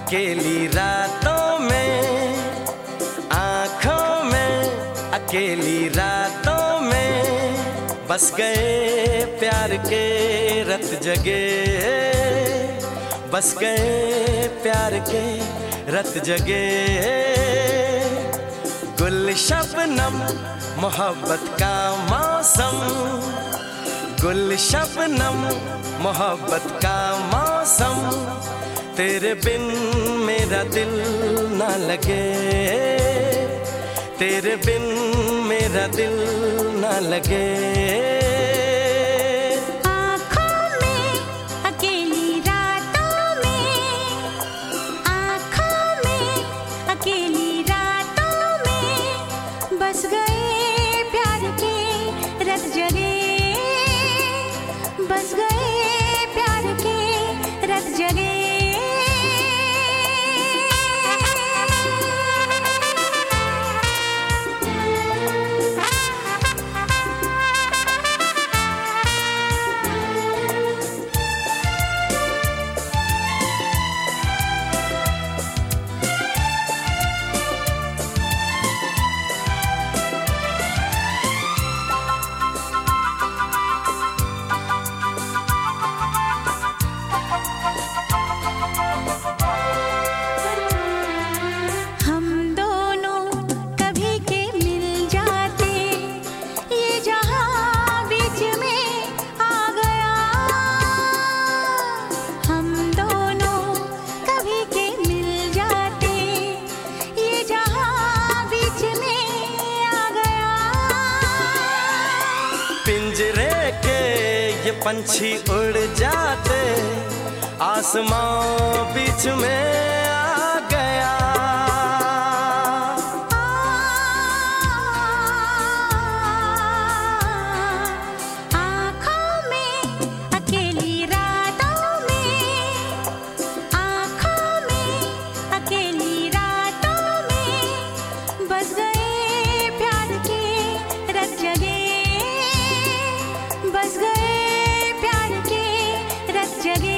अकेली रातों में, आँखों में, अकेली रातों में बस गए प्यार के रत जगे, बस गए प्यार के रत जगे। गुल शबनम मोहब्बत का मौसम, गुल शबनम मोहब्बत का मौसम, तेरे बिन मेरा दिल ना लगे, तेरे बिन मेरा दिल ना लगे। आँखों में अकेली रातों में, आँखों में अकेली रातों में बस गए प्यार के रत जगे, बस गए प्यार के रत जगे। पिंजरे के ये पंछी उड़ जाते, आसमां बीच में आ गया। आँखों में अकेली रातों में, आँखों में अकेली रातों में बस गए प्यार के रत जगे, बस गए प्यार के रत जगे।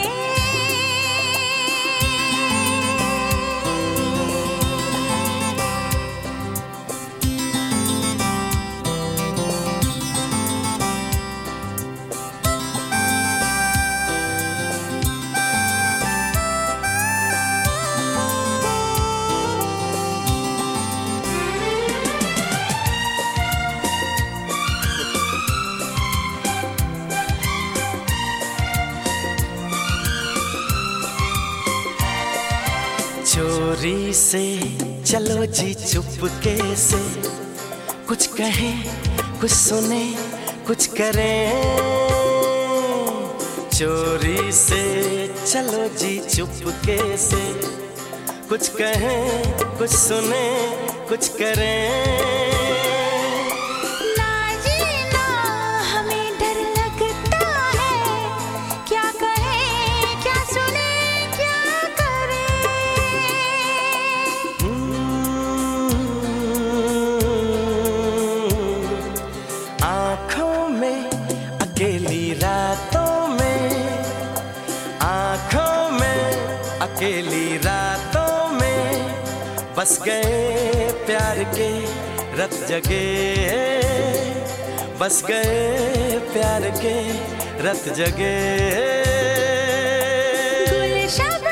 चोरी से चलो जी चुपके से, कुछ कहें कुछ सुने कुछ करें। चोरी से चलो जी चुपके से, कुछ कहें कुछ सुने कुछ करें। अकेली रातों में, आँखों में अकेली रातों में बस गए प्यार के रत जगे, बस गए प्यार के रत जगे। गुल शब